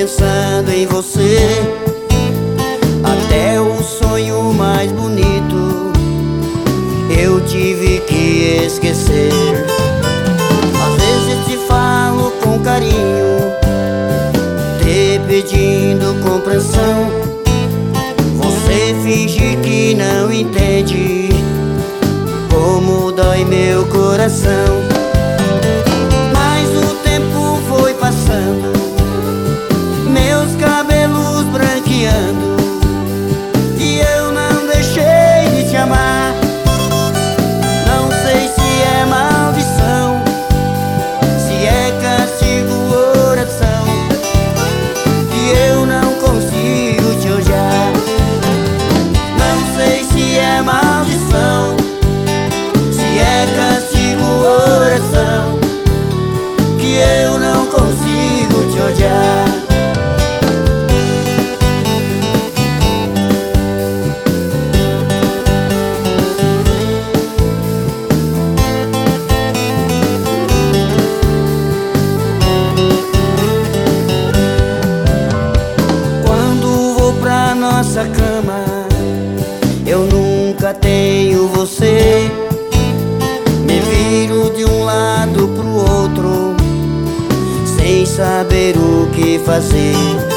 pensando em você. Até o sonho mais bonito eu tive que esquecer. Às vezes te falo com carinho, te pedindo compreensão. Você finge que não entende como dói meu coração. Mas o tempo foi passando, meus cabelos branqueando, e eu não deixei de te amar. Não sei se é maldição, se é castigo ou oração, que eu não consigo te odiar. Não sei se é maldição, se é castigo ou oração, que eu não consigo te odiar. Nossa cama, eu nunca tenho você. Me viro de um lado pro outro, sem saber o que fazer.